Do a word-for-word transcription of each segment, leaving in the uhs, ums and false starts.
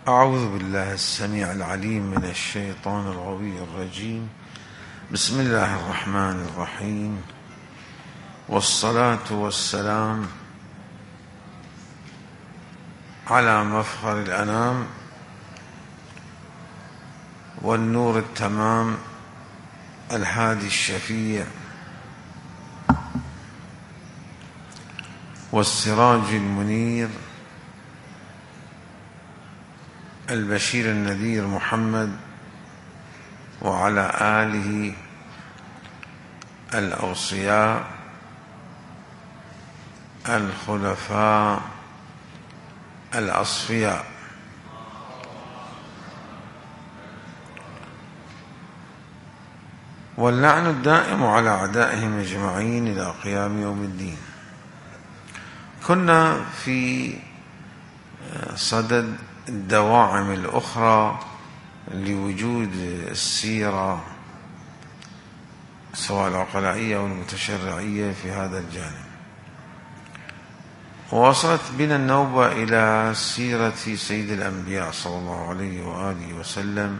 أعوذ بالله السميع العليم من الشيطان الغوي الرجيم. بسم الله الرحمن الرحيم، والصلاة والسلام على مفخر الأنام والنور التمام الهادي الشفيع والسراج المنير البشير النذير محمد، وعلى آله الأوصياء الخلفاء الأصفياء. واللعن الدائم على أعدائهم أجمعين إلى قيام يوم الدين. كنا في صدد الدواعم الأخرى لوجود السيرة سواء العقلائية أو المتشرعية في هذا الجانب، ووصلت بنا النوبة إلى سيرة سيد الأنبياء صلى الله عليه وآله وسلم،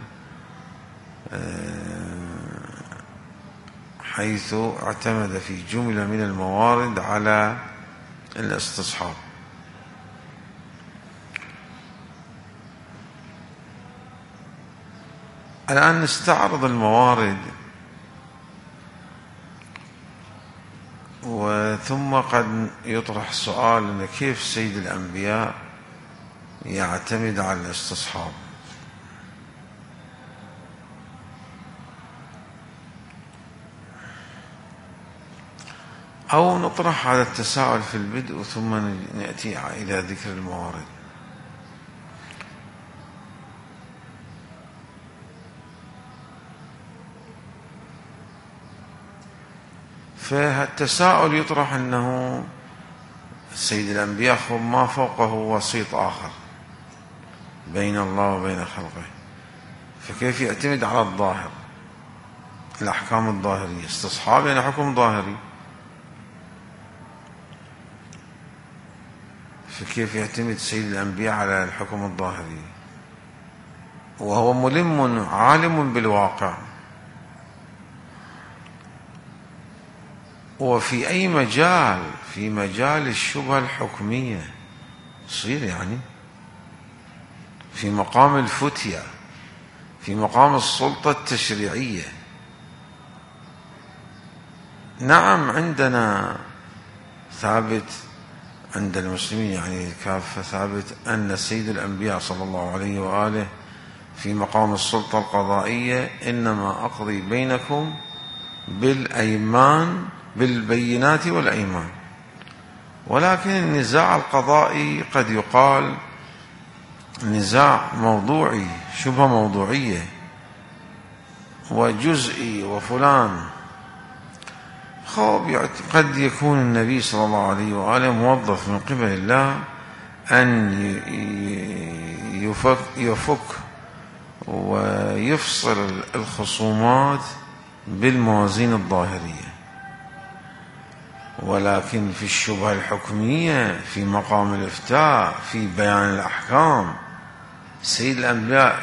حيث اعتمد في جملة من الموارد على الاستصحاب. الآن نستعرض الموارد، وثم قد يطرح سؤال كيف سيد الأنبياء يعتمد على الاستصحاب. أو نطرح هذا التساؤل في البدء ثم نأتي إلى ذكر الموارد. فالتساؤل يطرح أنه سيد الأنبياء ما فوقه وسيط آخر بين الله وبين خلقه، فكيف يعتمد على الظاهر، الأحكام الظاهرية؟ استصحاب يعني حكم ظاهري، فكيف يعتمد سيد الأنبياء على الحكم الظاهري وهو ملم عالم بالواقع؟ وفي أي مجال؟ في مجال الشبهة الحكمية يصير يعني في مقام الفتية، في مقام السلطة التشريعية. نعم عندنا ثابت عند المسلمين يعني كافة ثابت أن سيد الأنبياء صلى الله عليه وآله في مقام السلطة القضائية إنما أقضي بينكم بالأيمان بالبينات والأيمان. ولكن النزاع القضائي قد يقال نزاع موضوعي، شبهة موضوعية وجزئي وفلان. قد يكون النبي صلى الله عليه وآله موظف من قبل الله أن يفك, يفك ويفصل الخصومات بالموازين الظاهرية. ولكن في الشبهة الحكمية، في مقام الإفتاء، في بيان الأحكام، سيد الأنبياء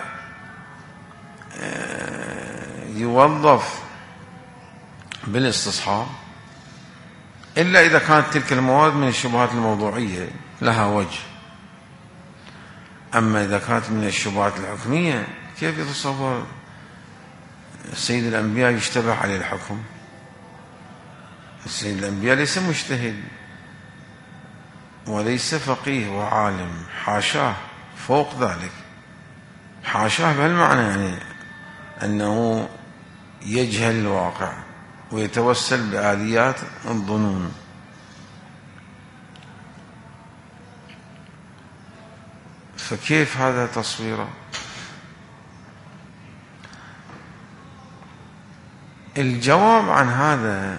يوظف بالاستصحاب، إلا إذا كانت تلك المواد من الشبهات الموضوعية لها وجه. أما إذا كانت من الشبهات الحكمية كيف يتصور سيد الأنبياء يشتبه عليه الحكم؟ سيد الأنبياء ليس مجتهد وليس فقيه وعالم، حاشاه، فوق ذلك، حاشاه بهالمعنى يعني أنه يجهل الواقع ويتوسل بآليات الظنون. فكيف هذا تصويره؟ الجواب عن هذا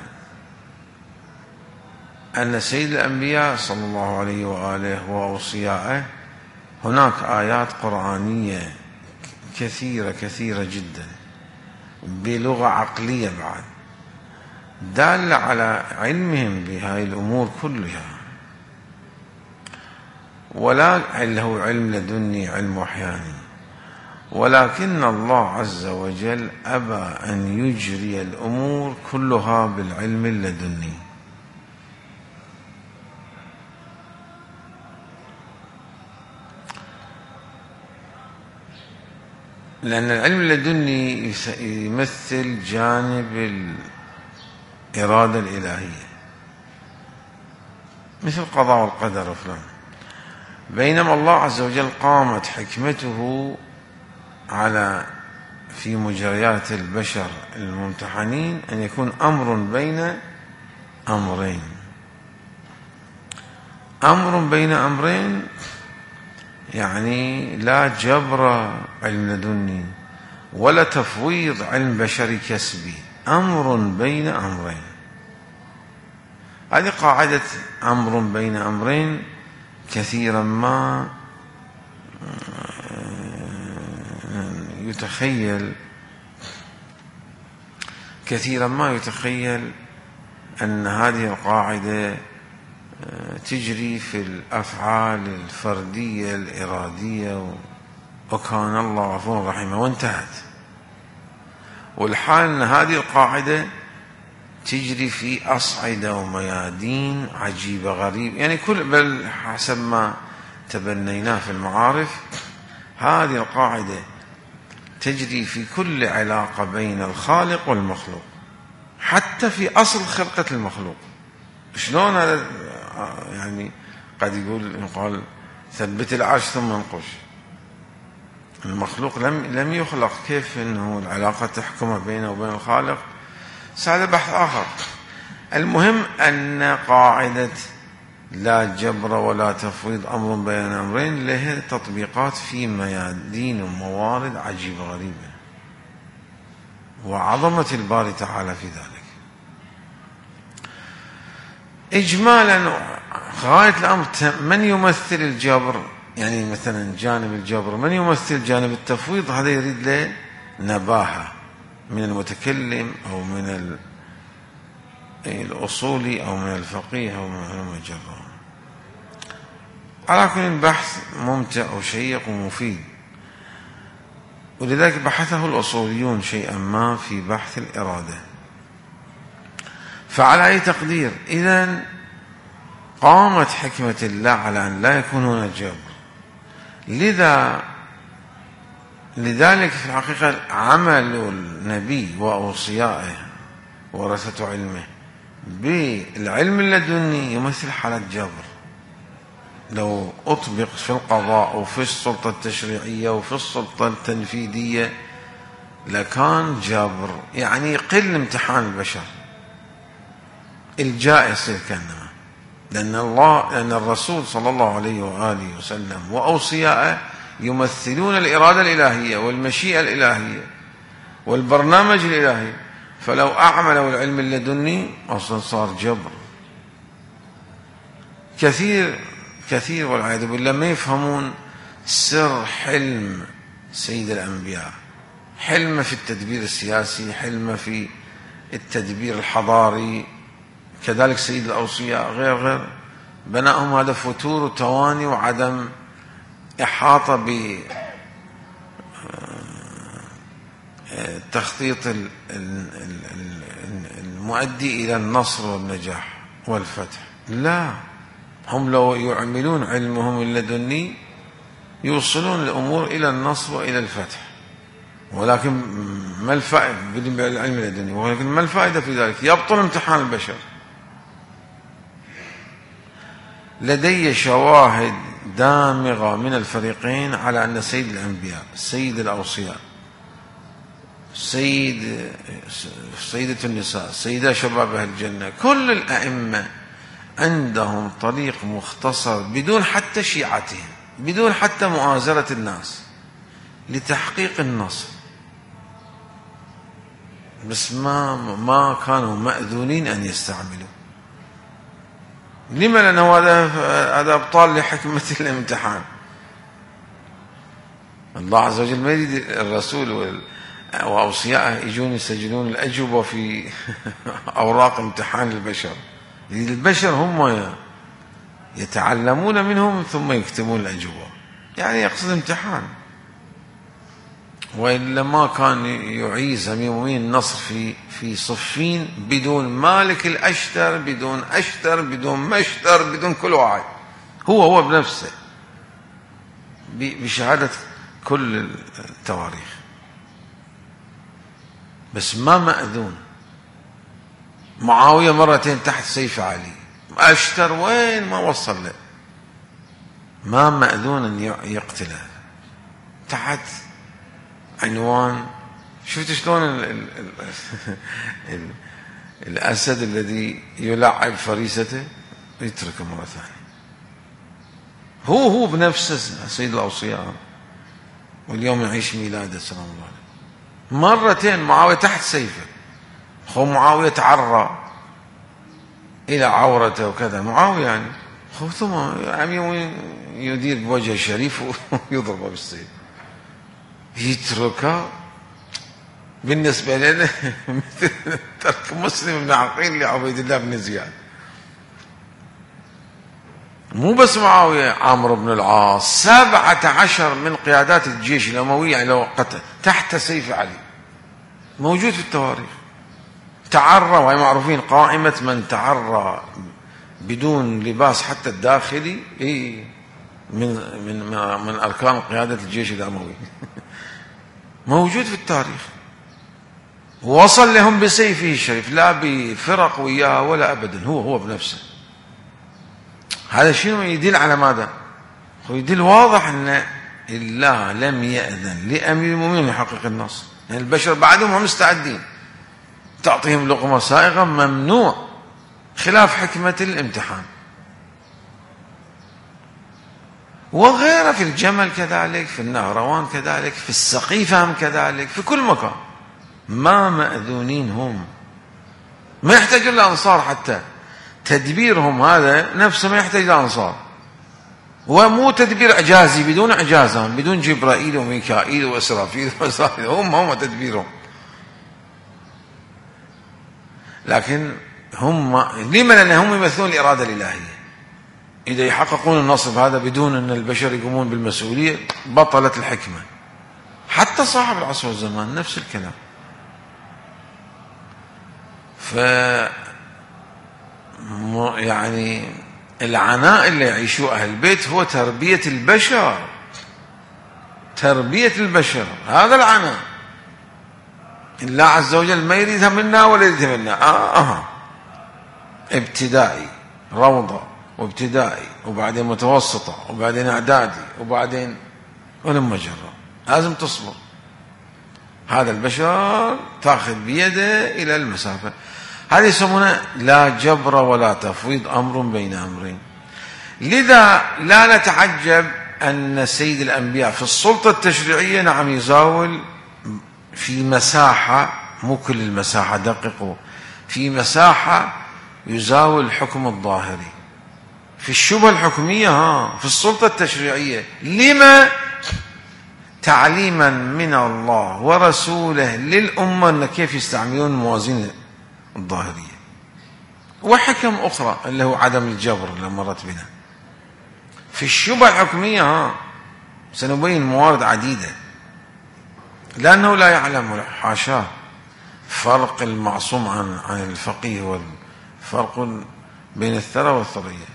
أن سيد الأنبياء صلى الله عليه وآله وأوصيائه هناك آيات قرآنية كثيرة كثيرة جدا بلغة عقلية بعد دالة على علمهم بهذه الأمور كلها. ولا اللي هو علم لدني علم وحياني، ولكن الله عز وجل أبى أن يجري الأمور كلها بالعلم اللدني. لأن العلم اللدني يمثل جانب الإرادة الإلهية مثل القضاء والقدر وفلان، بينما الله عز وجل قامت حكمته على في مجريات البشر الممتحنين أن يكون أمر بين أمرين. أمر بين أمرين يعني لا جبر علم لدني ولا تفويض علم بشري كسبي، أمر بين أمرين. هذه قاعدة أمر بين أمرين كثيرا ما يتخيل كثيرا ما يتخيل أن هذه القاعدة تجري في الأفعال الفردية الإرادية وكان الله غفورا رحيما وانتهت، والحال أن هذه القاعدة تجري في أصعدة وميادين عجيبة غريبة، يعني كل بل حسب ما تبنيناه في المعارف هذه القاعدة تجري في كل علاقة بين الخالق والمخلوق، حتى في أصل خلقة المخلوق. شلون هذا؟ يعني قد يقول يقال ثبت العرش ثم انقش. المخلوق لم لم يخلق، كيف انه العلاقة تحكم بينه وبين الخالق؟ هذا بحث آخر. المهم أن قاعدة لا جبر ولا تفويض أمر بين أمرين له تطبيقات في ميادين وموارد عجيبة غريبة، وعظمة الباري تعالى في ذلك. إجمالا غاية الأمر من يمثل الجبر؟ يعني مثلا جانب الجبر من يمثل جانب التفويض؟ هذا يريد له نباهة من المتكلم أو من الأصولي أو من الفقيه أو من المجرى. على كل البحث ممتع وشيق ومفيد، ولذلك بحثه الأصوليون شيئا ما في بحث الإرادة. فعلى أي تقدير إذن قامت حكمة الله على أن لا يكون هناك جبر، لذا لذلك في الحقيقة عمل النبي وأوصيائه ورثة علمه بالعلم اللدني يمثل حالة جبر. لو أطبق في القضاء وفي السلطة التشريعية وفي السلطة التنفيذية لكان جبر، يعني يقل امتحان البشر، الجاء يصير كأنما، لأن الله لأن الرسول صلى الله عليه وآله وسلم وأوصيائه يمثلون الإرادة الإلهية والمشيئة الإلهية والبرنامج الإلهي، فلو أعملوا العلم اللدني أصلا صار جبر. كثير كثير والعياذ بالله ما يفهمون سر حلم سيد الأنبياء، حلمه في التدبير السياسي، حلمه في التدبير الحضاري، كذلك سيد الأوصياء غير غير بناءهم هذا فتور وتواني وعدم إحاطة بتخطيط المؤدي إلى النصر والنجاح والفتح. لا، هم لو يعملون علمهم اللدني يوصلون الأمور إلى النصر وإلى الفتح، ولكن ما الفائدة بالعلم اللدني؟ ولكن ما الفائدة في ذلك؟ يبطل امتحان البشر. لدي شواهد دامغة من الفريقين على أن سيد الأنبياء، سيد الأوصياء، سيد سيدة النساء، سيدة شباب أهل الجنة، كل الأئمة عندهم طريق مختصر بدون حتى شيعتهم، بدون حتى مؤازرة الناس، لتحقيق النصر، بس ما ما كانوا مأذونين أن يستعملوا. لما؟ لأنه هذا هذا أبطال لحكمة الامتحان. الله عز وجل ما يريد الرسول وأوصيائه يجون يسجلون الأجوبة في أوراق امتحان البشر، البشر هم يتعلمون منهم ثم يكتبون الأجوبة، يعني يقصد امتحان. وإلا ما كان يعيز أمير المؤمنين النصر في في صفين بدون مالك الأشتر، بدون أشتر، بدون مشتر، بدون كل واحد، هو هو بنفسه بشهادة كل التواريخ، بس ما مأذون. معاوية مرتين تحت سيف علي، أشتر وين ما وصل له، ما مأذون أن يقتله تحت عنوان. شفت شلون ال ال ال ال الأسد الذي يلعب فريسته يتركه مرة ثانية، هو هو بنفسه سيد الأوصياء، واليوم يعيش ميلاده سلام الله عليه. مرتين معاوية تحت سيفه، خو معاوية تعرى إلى عورته وكذا، معاوية يعني خو ثم عم يدير بوجه الشريف ويضربه بالسيف، يتركه. بالنسبة لنا مثل ترك مسلم بن عقيل لعبيد الله بن زياد. مو بس معاوية، عمرو بن العاص، سبعة عشر من قيادات الجيش الأموي على وقته تحت سيف علي، موجود في التواريخ. تعرى، وهي معروفين قائمة من تعرى بدون لباس حتى الداخلي من من من أركان قيادة الجيش الأموي موجود في التاريخ. وصل لهم بسيفه الشريف، لا بفرق وياه ولا أبدا، هو هو بنفسه. هذا شنو يدل على ماذا؟ يدل واضح أن الله لم يأذن لأمير المؤمنين يحقق النصر، يعني البشر بعدهم هم مستعدين، تعطيهم لقمة سائغة ممنوع، خلاف حكمة الامتحان. وغيره في الجمل كذلك، في النهروان كذلك، في السقيفة هم كذلك، في كل مكان ما مأذونين هم، ما يحتاجون الأنصار، حتى تدبيرهم هذا نفسه ما يحتاج الأنصار، ومو تدبير إعجازي بدون إعجازهم، بدون جبرائيل وميكائيل وإسرافيل وإسرائيل، هم هم تدبيرهم. لكن هم لما؟ لأنهم يمثلون الإرادة الإلهية. إذا يحققون النصر بهذا بدون أن البشر يقومون بالمسؤولية بطلت الحكمة. حتى صاحب العصر والزمان نفس الكلام. ف يعني العناء اللي يعيشوه أهل البيت هو تربية البشر، تربية البشر، هذا العناء. الله عز وجل ما يريدها منا ولا يريدها منا. آه, آه. ابتدائي روضة، وابتدائي وبعدين متوسطة وبعدين اعدادي وبعدين ولما جرى، لازم تصبر. هذا البشر تاخذ بيده إلى المسافة. هذه يسمونه لا جبر ولا تفويض، أمر بين أمرين. لذا لا نتعجب أن سيد الأنبياء في السلطة التشريعية نعم يزاول في مساحة، مو كل المساحة، دققوا، في مساحة يزاول الحكم الظاهري. في الشبهة الحكمية ها، في السلطة التشريعية. لما؟ تعليما من الله ورسوله للأمة أن كيف يستعملون الموازين الظاهرية. وحكم أخرى اللي هو عدم الجبر اللي مرت بنا. في الشبهة الحكمية ها سنبين موارد عديدة، لأنه لا يعلم حاشاه فرق المعصوم عن عن الفقيه، والفرق بين الثرى والثريا.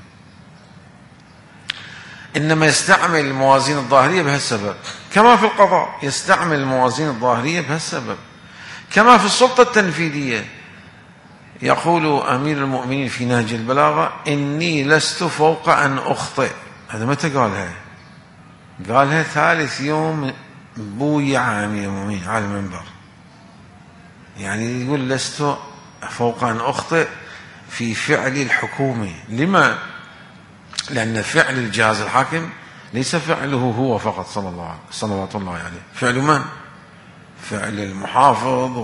إنما يستعمل الموازين الظاهرية بهالسبب، كما في القضاء يستعمل الموازين الظاهرية بهالسبب، كما في السلطة التنفيذية. يقول أمير المؤمنين في نهج البلاغة: إني لست فوق أن أخطئ. هذا متى قالها؟ قالها ثالث يوم بويع أمير المؤمنين على المنبر، يعني يقول لست فوق أن أخطئ في فعل الحكومي. لما؟ لأن فعل الجهاز الحاكم ليس فعله هو فقط صلى الله عليه صلوات الله عليه، فعل من؟ فعل المحافظ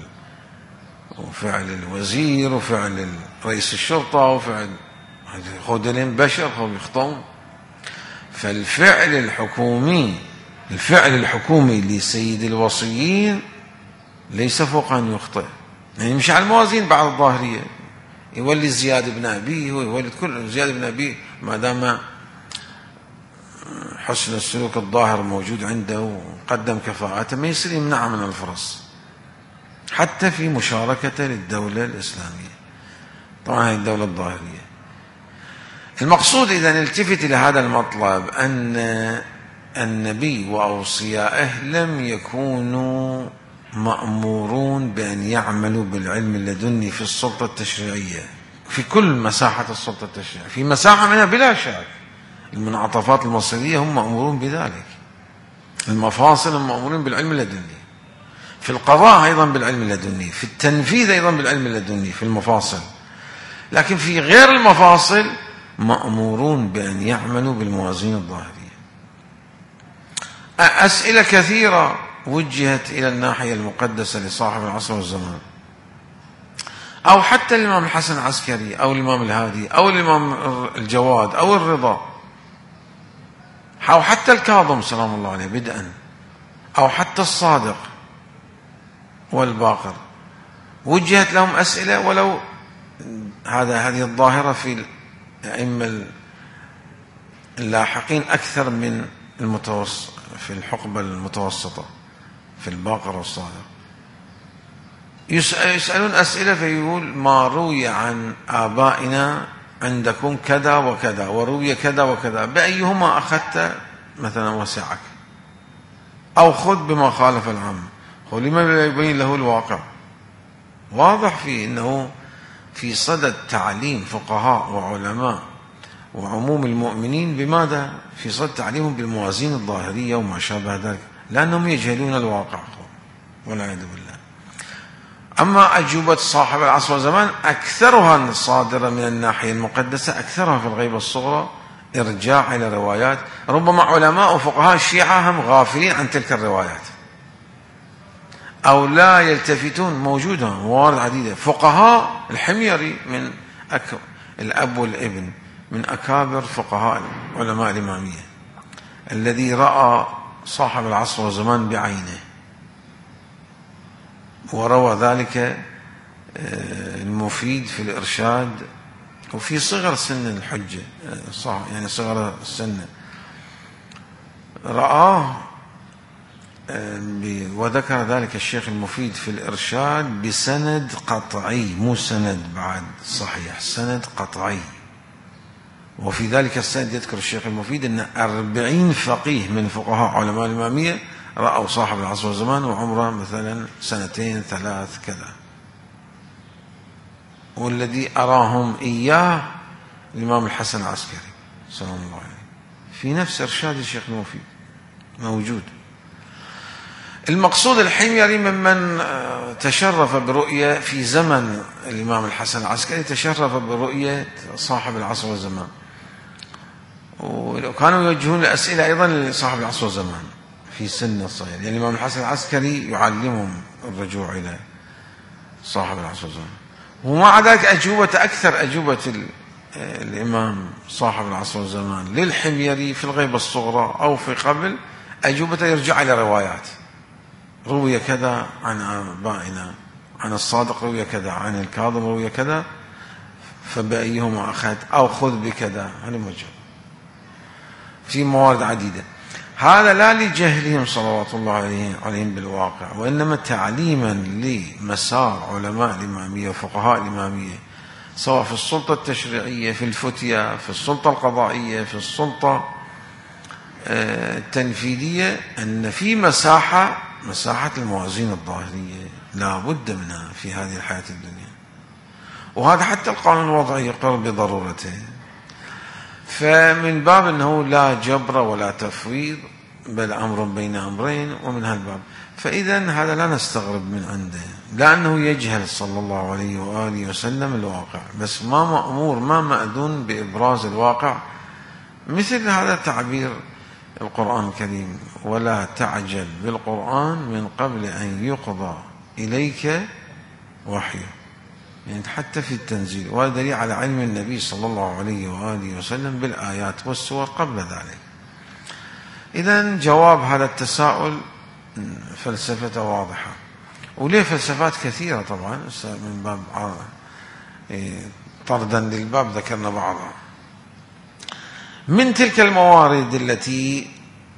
وفعل الوزير وفعل رئيس الشرطة وفعل خودلين بشر هم يخطئون. فالفعل الحكومي، الفعل الحكومي لسيد الوصيين ليس فوق أن يخطئ، يعني مش على الموازين بعض الظاهرية، يولي زياد بن أبيه ويولي كل زياد بن أبيه ما دام حسن السلوك الظاهر موجود عنده وقدم كفاءته ما يصير يمنعه من الفرص حتى في مشاركته للدولة الإسلامية. طبعا هذه الدولة الظاهرية. المقصود إذا نلتفت إلى هذا المطلب أن النبي وأوصيائه لم يكونوا مأمورون بأن يعملوا بالعلم اللدني في السلطة التشريعية في كل مساحة السلطة التشريعية. في مساحة منها بلا شك المنعطفات المصيرية هم مأمورون بذلك، المفاصل هم مأمورين بالعلم اللدني، في القضاء أيضا بالعلم اللدني، في التنفيذ أيضا بالعلم اللدني في المفاصل. لكن في غير المفاصل مأمورون بأن يعملوا بالموازين الظاهرية. أسئلة كثيرة وجهت إلى الناحية المقدسة لصاحب العصر والزمان، أو حتى الإمام الحسن العسكري أو الإمام الهادي أو الإمام الجواد أو الرضا أو حتى الكاظم سلام الله عليه بدءا، أو حتى الصادق والباقر، وجهت لهم أسئلة ولو هذا هذه الظاهرة في الأئمة اللاحقين أكثر من المتوسط في الحقبة المتوسطة في الباقر والصادق. يسألون أسئلة فيقول ما روي عن آبائنا عندكم كذا وكذا وروي كذا وكذا، بأيهما أخذت مثلا وسعك، أو خذ بما خالف العام. ولما لا يبين له الواقع؟ واضح فيه أنه في صدد تعليم فقهاء وعلماء وعموم المؤمنين بماذا؟ في صدد تعليمهم بالموازين الظاهرية وما شابه ذلك، لأنهم يجهلون الواقع والعياذ بالله. أما أجوبة صاحب العصر والزمان أكثرها صادرة من الناحية المقدسة، أكثرها في الغيبة الصغرى إرجاع إلى روايات، ربما علماء وفقهاء الشيعة هم غافلين عن تلك الروايات أو لا يلتفتون. موجودة موارد عديدة. فقهاء الحميري من أك... الأب والابن من أكابر فقهاء علماء الإمامية الذي رأى صاحب العصر والزمان بعينه وروى ذلك المفيد في الإرشاد وفي صغر سن الحجة، يعني صغر السن رآه، وذكر ذلك الشيخ المفيد في الإرشاد بسند قطعي، مو سند بعد صحيح، سند قطعي. وفي ذلك السند يذكر الشيخ المفيد أن أربعين فقيه من فقهاء علماء الإمامية رأوا صاحب العصر والزمان وعمره مثلا سنتين ثلاث كذا، والذي أراهم إياه الإمام الحسن العسكري سلام الله عليه في نفس إرشاد الشيخ المفيد موجود. المقصود الحميري ممن تشرف برؤية في زمن الإمام الحسن العسكري، تشرف برؤية صاحب العصر والزمان، وكانوا يوجهون الأسئلة أيضا لصاحب العصر والزمان في سن الصغير. يعني الإمام الحسن العسكري يعلمهم الرجوع إلى صاحب العصر والزمان، ومع ذلك أجوبة أكثر أجوبة الإمام صاحب العصر والزمان للحميري في الغيبة الصغرى أو في قبل أجوبة يرجع إلى روايات، روي كذا عن آبائنا، عن الصادق روي كذا، عن الكاظم روي كذا، فبأيهما أخذ، أو خذ بكذا. هذا موجود في موارد عديدة. هذا لا لجهلهم صلوات الله عليهم بالواقع، وإنما تعليما لمسار علماء الإمامية وفقهاء الإمامية، سواء في السلطة التشريعية، في الفتية، في السلطة القضائية، في السلطة التنفيذية، أن في مساحة مساحة الموازين الظاهرية لا بد منها في هذه الحياة الدنيا، وهذا حتى القانون الوضعي يقر بضرورته. فمن باب أنه لا جبر ولا تفويض بل أمر بين أمرين، ومن هالباب فإذا هذا لا نستغرب من عنده، لأنه يجهل صلى الله عليه وآله وسلم الواقع، بس ما مأمور ما مأذون بإبراز الواقع. مثل هذا تعبير القرآن الكريم: ولا تعجل بالقرآن من قبل أن يقضى إليك وحيه، يعني حتى في التنزيل، وهذا دليل على علم النبي صلى الله عليه وآله وسلم بالآيات والسور قبل ذلك. إذن جواب هذا التساؤل فلسفة واضحة، وليه فلسفات كثيرة طبعا، من باب طردا للباب ذكرنا بعضها. من تلك الموارد التي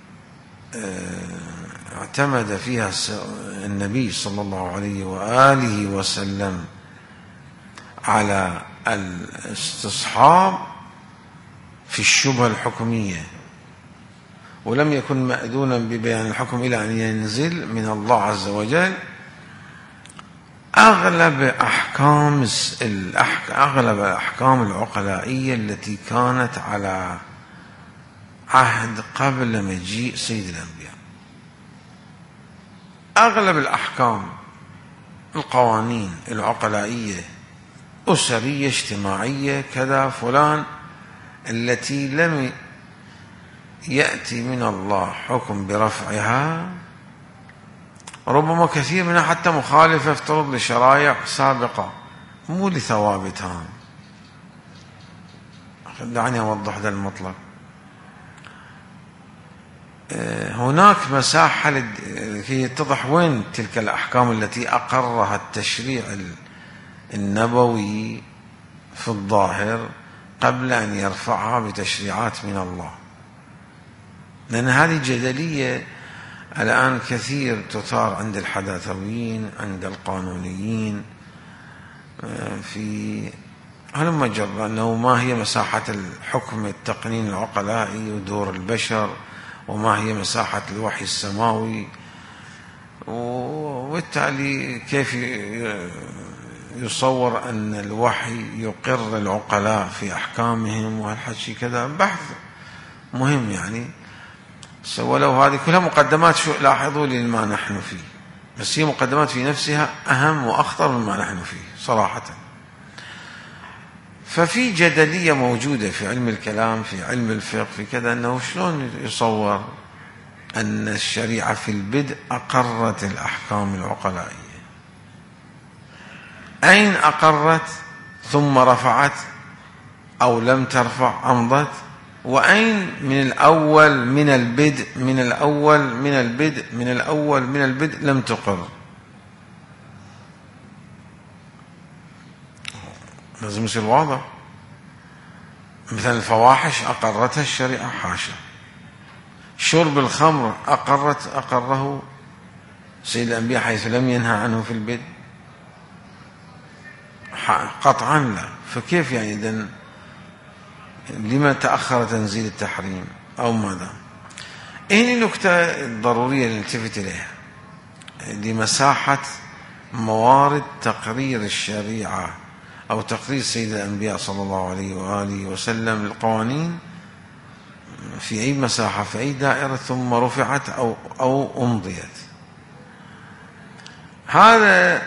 اعتمد فيها النبي صلى الله عليه وآله وسلم على الاستصحاب في الشبهة الحكمية، ولم يكن مأذونا ببيان الحكم إلى أن ينزل من الله عز وجل، أغلب أحكام أغلب الأحكام العقلائية التي كانت على عهد قبل مجيء سيد الأنبياء، أغلب الأحكام القوانين العقلائية أسرية اجتماعية كذا فلان التي لم يأتي من الله حكم برفعها، ربما كثير منها حتى مخالفة افترض لشرائع سابقة مو لثوابتها. دعني أوضح هذا المطلب. هناك مساحة لكي يتضح وين تلك الأحكام التي أقرها التشريع النبوي في الظاهر قبل أن يرفعها بتشريعات من الله، لأن هذه جدلية الآن كثير تثار عند الحداثويين عند القانونيين في هلما جرى أنه ما هي مساحة الحكم التقنين العقلائي ودور البشر، وما هي مساحة الوحي السماوي، وبالتالي كيف يصور أن الوحي يقر العقلاء في أحكامهم، وهالحكي كذا بحث مهم يعني. ولو هذه كلها مقدمات شو لاحظوا لما نحن فيه، بس هي مقدمات في نفسها أهم وأخطر مما نحن فيه صراحة. ففي جدلية موجودة في علم الكلام في علم الفقه في كذا، أنه شلون يصور أن الشريعة في البدء أقرت الأحكام العقلائية، أين أقرت ثم رفعت أو لم ترفع أمضت، وأين من الأول من البدء من الأول من البدء من الأول من البدء لم تقر. لازم يصير واضح. مثل الفواحش أقرتها الشريعة حاشا، شرب الخمر أقرت أقره سيد الأنبياء حيث لم ينهى عنه في البدء قطعا لا. فكيف يعني إذن لما تأخر تنزيل التحريم أو ماذا؟ هذه النكتة ضرورية نلتفت إليها لمساحة موارد تقرير الشريعة أو تقرير سيد الأنبياء صلى الله عليه وآله وسلم للقوانين في أي مساحة في أي دائرة ثم رفعت أو أو أمضيت. هذا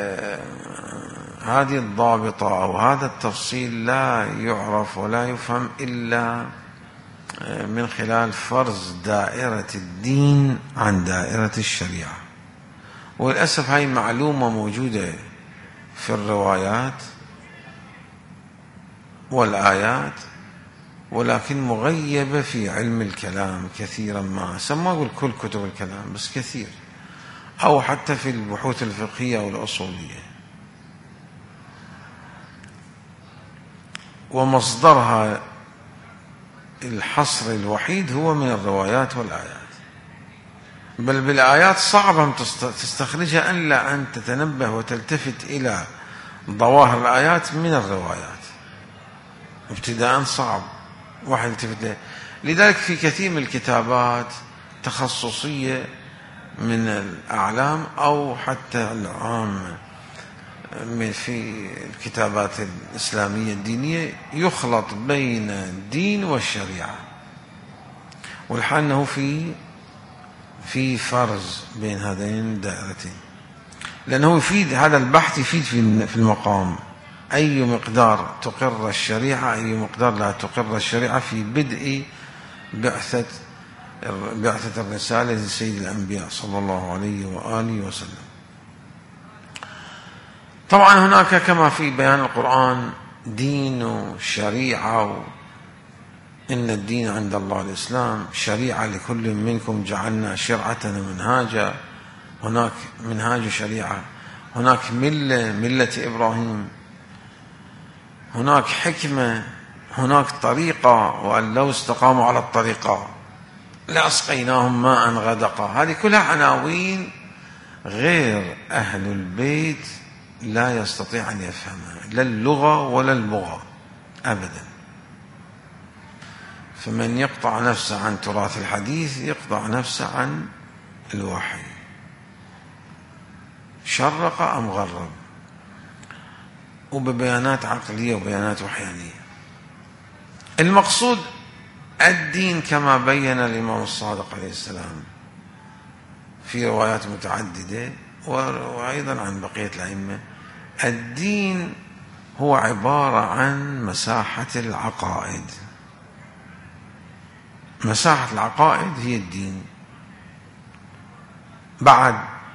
هذه الضابطة أو هذا التفصيل لا يعرف ولا يفهم إلا من خلال فرز دائرة الدين عن دائرة الشريعة. وللأسف هاي المعلومة موجودة في الروايات والآيات، ولكن مغيبة في علم الكلام كثيرا ما سمى أقول كل كتب الكلام بس كثير، أو حتى في البحوث الفقهية والأصولية، ومصدرها الحصر الوحيد هو من الروايات والآيات. بل بالآيات صعب تستخرجها إلا أن تتنبه وتلتفت إلى ظواهر الآيات من الروايات ابتداء صعب واحد يلتفت له. لذلك في كثير من الكتابات تخصصية من الأعلام أو حتى العامة في الكتابات الإسلامية الدينية يخلط بين الدين والشريعة، والحال أنه في في فرز بين هذين الدائرتين، لأنه يفيد هذا البحث يفيد في المقام أي مقدار تقر الشريعة أي مقدار لا تقر الشريعة في بدء بعثة بعثة الرسالة لسيد الأنبياء صلى الله عليه وآله وسلم. طبعا هناك كما في بيان القرآن دين وشريعة، إن الدين عند الله الإسلام، شريعة لكل منكم جعلنا شرعة ومنهاجا، هناك منهاج شريعة، هناك ملة ملة إبراهيم، هناك حكمة هناك طريقة، وأن لو استقاموا على الطريقة لأسقيناهم ماء غدقا. هذه كلها عناوين غير أهل البيت لا يستطيع أن يفهمها، لا اللغة ولا البغة أبدا. فمن يقطع نفسه عن تراث الحديث يقطع نفسه عن الوحي، شرق أم غرب، وببيانات عقلية وبيانات وحيانية. المقصود الدين كما بين الإمام الصادق عليه السلام في روايات متعددة وأيضا عن بقية الأئمة، الدين هو عبارة عن مساحة العقائد. مساحة العقائد هي الدين. بعد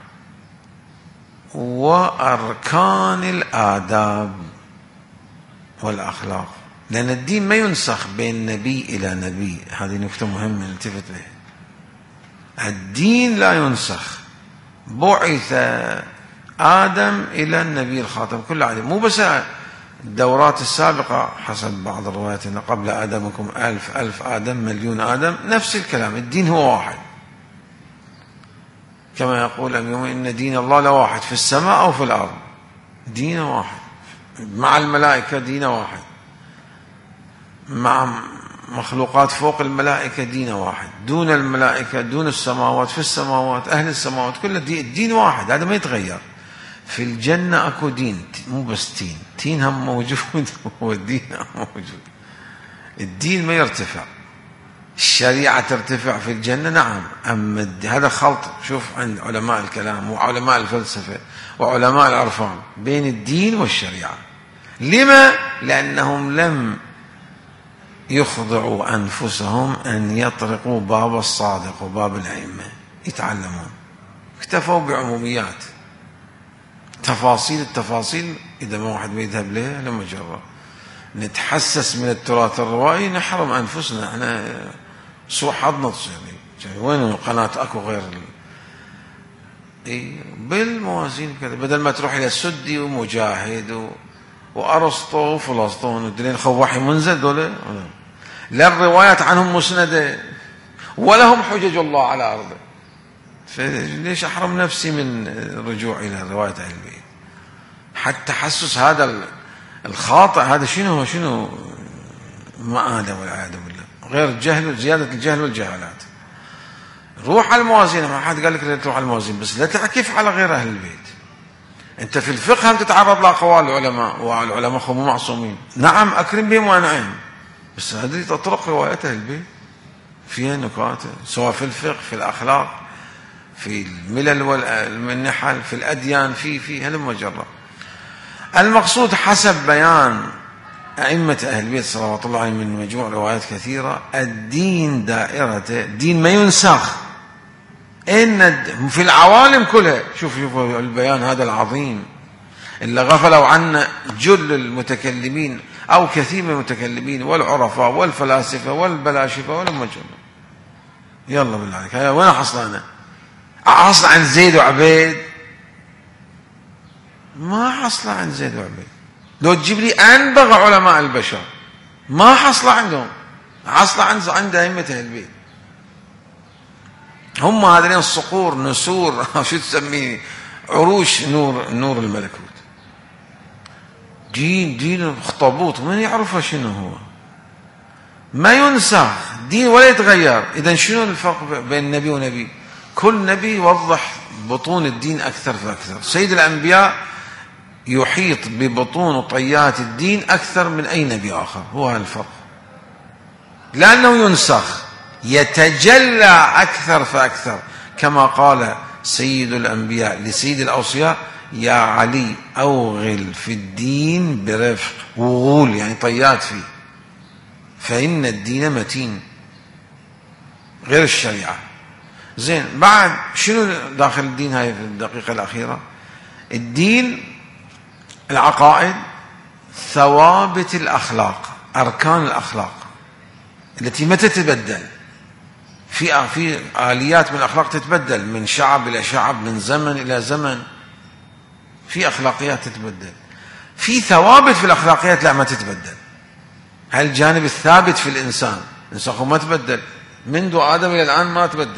وأركان الآداب والأخلاق، لأن الدين ما ينسخ بين نبي إلى نبي. هذه نكتة مهمة نلتفت لها. الدين لا ينسخ. بعث آدم إلى النبي الخاتم كل عادم، مو بس الدورات السابقة حسب بعض الروايات أن قبل آدمكم ألف ألف آدم مليون آدم، نفس الكلام. الدين هو واحد، كما يقول اليوم إن دين الله لواحد في السماء أو في الأرض، دين واحد. مع الملائكة دين واحد، مع مخلوقات فوق الملائكة دين واحد، دون الملائكة دون السماوات في السماوات أهل السماوات كل الدين واحد. هذا ما يتغير. في الجنة أكو دين، مو بس تين تين هم موجود والدين هم موجود. الدين ما يرتفع. الشريعة ترتفع في الجنة نعم، أما هذا خلط. شوف عند علماء الكلام وعلماء الفلسفة وعلماء العرفان بين الدين والشريعة. لما؟ لأنهم لم يخضعوا أنفسهم أن يطرقوا باب الصادق وباب الأئمة يتعلمون، اكتفوا بعموميات. تفاصيل التفاصيل إذا ما واحد بيذهب لها لما جرب نتحسس من التراث الروائي نحرم أنفسنا. احنا سوء حظنا تصير وين القناة أكو غير إيه بالموازين كذا، بدل ما تروح إلى السدي ومجاهد و... وأرسطو وفلسطون ودلين خوحي منزل دولة، لا الروايات عنهم مسندة ولهم حجج الله على أرضه. فليش أحرم نفسي من الرجوع إلى رواية أهل البيت؟ حتى تحسس هذا الخاطئ هذا شنو هو شنو مآده والعياذ بالله، غير الجهل زيادة الجهل والجهالات. روح على الموازين، ما حد قال لك لا تروح على الموازين، بس لا تعكف على غير أهل البيت. أنت في الفقه هم تتعرض لأقوال العلماء، والعلماء هم معصومين نعم أكرم بهم وأنعم، بس هذه تطرق روايات أهل البيت فيها نكات، سواء في الفقه في الأخلاق في الملل والنحل في الأديان في في هلم وجرة. المقصود حسب بيان أئمة أهل البيت صلوات الله عليهم من مجموع روايات كثيرة، الدين دائرته دين ما ينسخ. إن في العوالم كلها، شوف شوفوا البيان هذا العظيم اللي غفلوا عنه جل المتكلمين أو كثير من المتكلمين والعرفاء والفلاسفة والبلاشفة والمجرة. يلا بالله عليك، وين حصلنا؟ حصل عن زيد وعبيد؟ ما حصل عن زيد وعبيد. لو تجيب لي أنبغ علماء البشر ما حصل عندهم، حصل عند عند أئمة أهل البيت. هم هذين الصقور نسور شو تسميه عروش نور نور الملكوت. دين دين الاخطبوط من يعرفه شنو هو، ما ينسخ دين ولا يتغير. إذن شنو الفرق بين نبي ونبي؟ كل نبي يوضح بطون الدين أكثر فأكثر. سيد الأنبياء يحيط ببطون وطيات الدين أكثر من أي نبي آخر. هو هذا الفرق، لأنه ينسخ يتجلى أكثر فأكثر، كما قال سيد الأنبياء لسيد الأوصياء يا علي أوغل في الدين برفق. وغول يعني طيات فيه، فإن الدين متين غير الشريعة. زين، بعد شنو داخل الدين هاي في الدقيقة الأخيرة؟ الدين العقائد، ثوابت الأخلاق، أركان الأخلاق التي ما تتبدل. في في آليات من الأخلاق تتبدل من شعب إلى شعب، من زمن إلى زمن، في أخلاقيات تتبدل. في ثوابت في الأخلاقيات لا ما تتبدل. هالجانب الثابت في الإنسان. الإنسان ما تبدل منذ آدم إلى الآن، ما تبدل.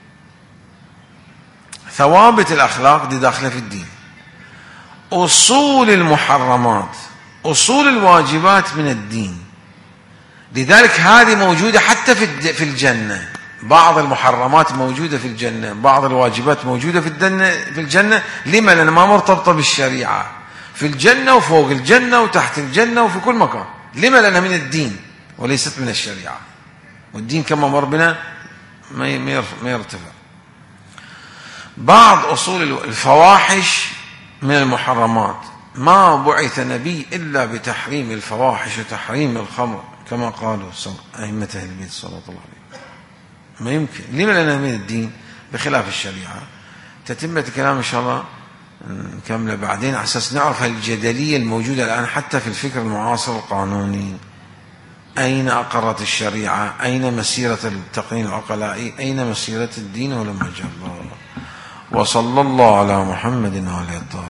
ثوابت الأخلاق دي داخلة في الدين. أصول المحرمات، أصول الواجبات من الدين. لذلك هذه موجودة حتى في الجنة. بعض المحرمات موجودة في الجنة، بعض الواجبات موجودة في الجنة في الجنة لما؟ لأنها ما مرتبطة بالشريعة. في الجنة وفوق الجنة وتحت الجنة وفي كل مكان. لما؟ لأنها من الدين وليست من الشريعة. والدين كما مر بنا ما يرتفع. بعض أصول الفواحش من المحرمات. ما بعث نبي إلا بتحريم الفواحش وتحريم الخمر كما قالوا أئمة أهل البيت صلى الله عليه وسلم. ما يمكن. لما؟ لأنها من الدين بخلاف الشريعة. تتمة الكلام إن شاء الله نكمله بعدين على أساس نعرف الجدلية الموجودة الآن حتى في الفكر المعاصر القانوني. أين أقرت الشريعة؟ أين مسيرة التقنين العقلائي؟ أين مسيرة الدين؟ ولم يجعل الله. وصلى الله على محمد وعلى آله.